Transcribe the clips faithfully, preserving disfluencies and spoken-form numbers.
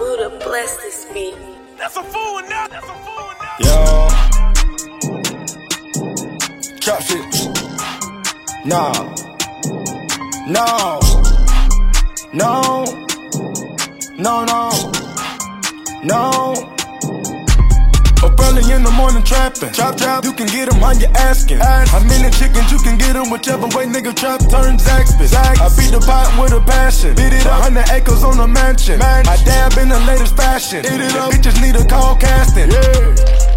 Buddha bless this beat. That's a fool now. That's a fool now. Yo, trap shit. Nah, no, no, no, no, no. Up early in the morning trapping. Trap, trap, you can get them how you asking. Ask. How many chickens you can get them whichever way nigga trap turn Zaxby. Zax. I beat the pot with a passion. Beat it up. Hundred acres on a mansion. Man. I dab in the latest fashion. Eat it up. Bitches need a call casting. Yeah.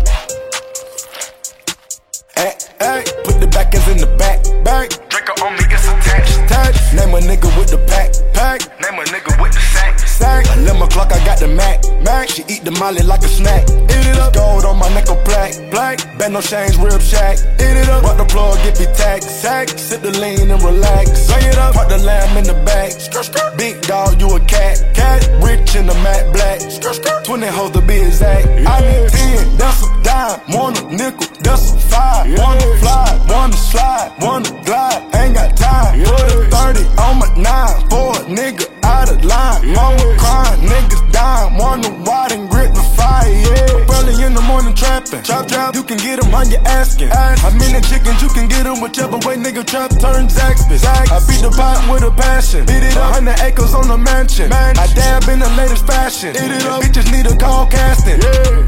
Hey, hey. Put the backers in the back. Back. Drinker on me gets attached. Attached. Name a nigga with the pack. Pack. Name a nigga with the sack. Sack. eleven o'clock, I got the Mac. Mac. She eat the molly like a snack. Eat it up. Gold on my neck a black. Black. Bend no chains, rib shack. Eat it up. Rock the plug, get me tax. Tack. Sip the lean and relax. Bring it up. Park the lamb in the back. Skr, skr. Big dog, you a cat. Cat. Rich in the matte black. Skr, skr. twenty hoes to be exact. Yeah. I need ten, that's a dime. One a nickel, that's a five. Yeah. One to fly, one to slide, one to glide. Ain't got time. Yeah. Put a thirty on my nine. For a nigga out of line. Yeah. Mama crying, niggas dying. Wonder why they grip the fire. Yeah. Early in the morning trapping. Chop, chop, you can get them how you asking. Ask. How many chickens you can get them whichever way nigga trap turn Zaxby. Zax. I beat the pot with a passion. Beat it up. Hundred acres on a mansion. Man. I dab in the latest fashion. Eat it up. Bitches need a call casting. Yeah.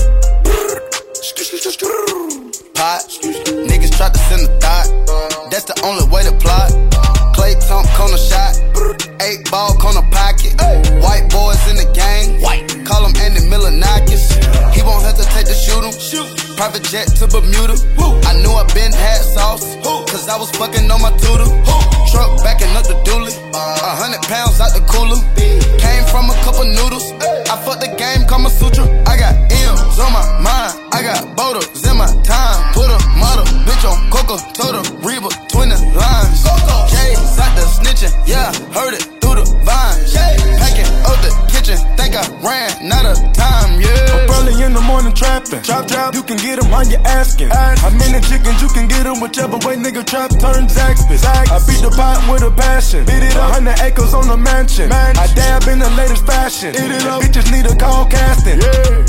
Pot. Niggas try to send a thought. That's the only way to plot. Clay Tump corner shot. Eight ball corner pocket. White boys in the gang. White. Call him Andy Milonakis. He won't hesitate to shoot him. Private jet to Bermuda. I knew I been had sauce. Cause I was fucking on my tutor. Truck backing up the dually. A hundred pounds out the cooler. Came from a couple noodles. I fucked the game, Kama Sutra. I got M's on my mind. I got boulders in my time. Put a model bitch on Coco, Total, Reba, twenty lines. J's out the snitching, yeah, heard it through the vines. Packing up the kitchen, think I ran out of time, yeah. Up early in the morning trapping. Chop, chop, you can get them how you asking. Ask. How many chickens you can get them whichever way nigga trap turn Zaxby. Zax. I beat the pot with a passion. Beat it up. Hundred acres on a mansion. Man. I dab in the latest fashion. Eat it up. Bitches need a call casting. Yeah.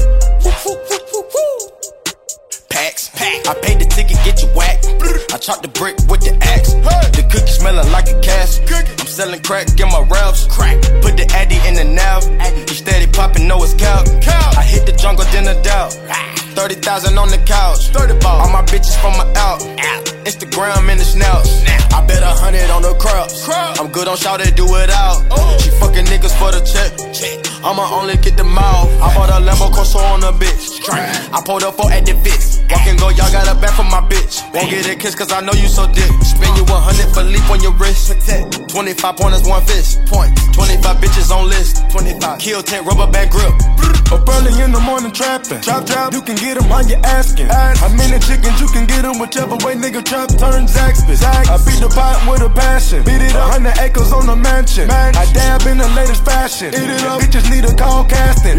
Packs, pack. I paid the ticket, get you whacked. I chopped the brick with the axe. The cookie smelling like a cash. I'm selling crack in my raps. Crack. Put the addy in the nav. He steady popping, know it's cow. I hit the jungle, then a doubt. Thirty thousand on the couch. Thirty ball. All my bitches from my out. Instagram in the snouts. I bet a hundred on the crops. I'm good on shout it, do it out. She fucking niggas for the check. I'ma only get the mouth. I bought a Lambo Corso on a bitch. I pulled up for at the fits. Walk and go, y'all got a back for my bitch. Won't get a kiss cause I know you so dick. Spend you one hundred for leap on your wrist. twenty-five pointers, one fist. Point. twenty-five bitches on list. twenty-five. Kill tent, rubber band grip. Up early in the morning trapping. Chop, chop, you can get them how you asking. Ask. How many chickens you can get them whichever way nigga trap turn Zaxby. Zax. I beat the pot with a passion. Beat it up. Hundred acres on a mansion. Man. I dab in the latest fashion. Eat it up. Bitches need a call casting.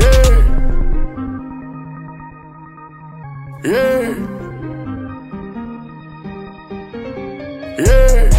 Yeah. Yeah. Yeah.